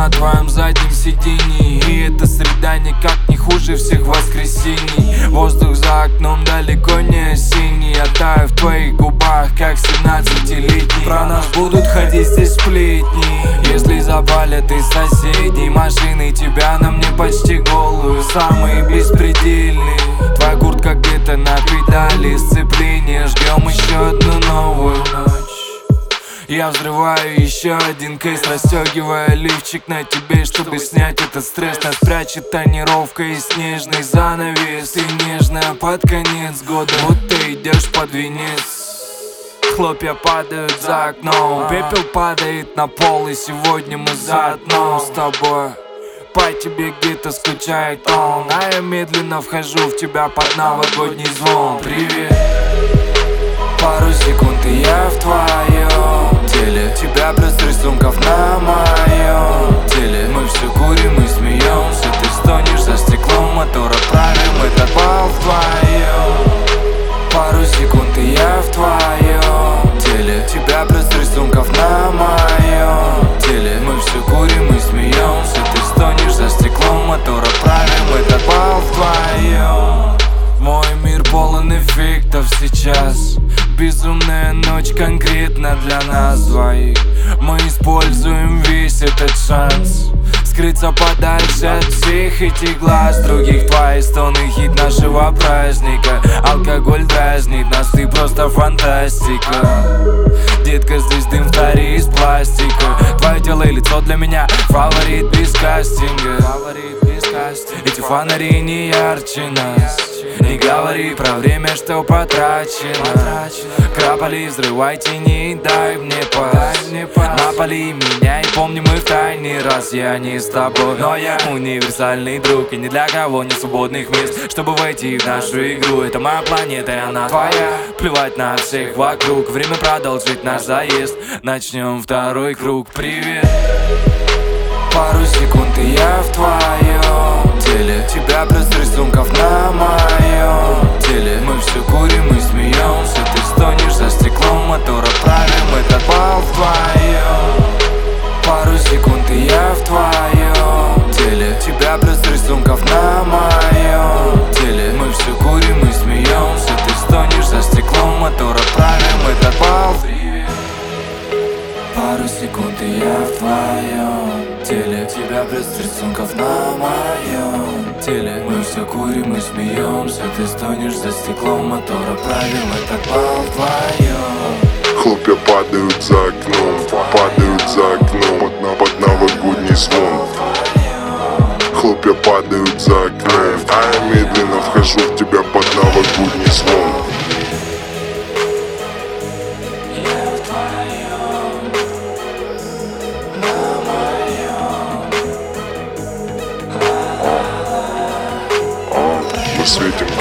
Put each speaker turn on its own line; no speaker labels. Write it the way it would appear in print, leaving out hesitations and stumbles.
на твоем заднем сиденье, и эта среда никак не хуже всех воскресений. Воздух за окном далеко не осенний, я таю в твоих губах, как 17-летний. Про нас будут ходить здесь сплетни, если запалят из соседней машины тебя на мне почти голую, самый беспредельный. Твоя куртка где-то на педали сцепления, ждем еще одну новую ночь. Я взрываю еще один кейс, расстегивая лифчик на тебе, чтобы снять этот стресс. Нас прячет тонировка и снежный занавес, и нежная под конец года. Вот ты идешь под венец, хлопья падают за окном, пепел падает на пол, и сегодня мы заодно с тобой. По тебе где-то скучает он, а я медленно вхожу в тебя под новогодний звон. Привет. Пару секунд и я в твоем теле, тебя плюс рисунков на моем теле. Мы все курим и смеемся, ты стонешь за стеклом мотора, правим этот бал вдвоем. Пару секунд и я в твоем теле, тебя плюс рисунков на моем теле. Мы все курим и смеемся, ты стонешь за стеклом мотора, правим этот бал вдвоем. Мой мир полон эффектов сейчас, безумная ночь конкретно для нас двоих. Мы используем весь этот шанс скрыться подальше от всех этих глаз других. Твои стоны — хит нашего праздника. Алкоголь дразнит нас, ты просто фантастика. Детка, здесь дым в таре из пластика. Твое тело и лицо для меня фаворит без кастинга. Эти фонари не ярче нас. Не говори про время, что потрачено. Крапали, взрывайте, не дай мне пасть. Напали меня и помни, мы в тайне, раз я не с тобой. Но я универсальный друг, и ни для кого нет свободных мест, чтобы войти в нашу игру. Это моя планета, и она твоя. Плевать на всех вокруг, время продолжить наш заезд. Начнем второй круг. Привет. Пару секунд и я в твоем теле, тебя плюс рисунков на моем теле. Мы все курим и смеемся, ты стонешь за стеклом мотора, правим этот бал вдвоем. Пару секунд и я в твоем теле, тебя плюс рисунков на моем теле. Мы все курим и смеемся, ты стонешь за стеклом мотора, правим этот бал. Пару секунд и я в твоем теле, тебя плюс рисунков на моем теле. Мы все курим и смеемся, ты стонешь за стеклом мотора, правим этот бал вдвоем.
Хлопья падают за окном, под новогодний звон. Хлопья падают за окном, а я медленно вхожу в тебя под новогодний звон. Мы светим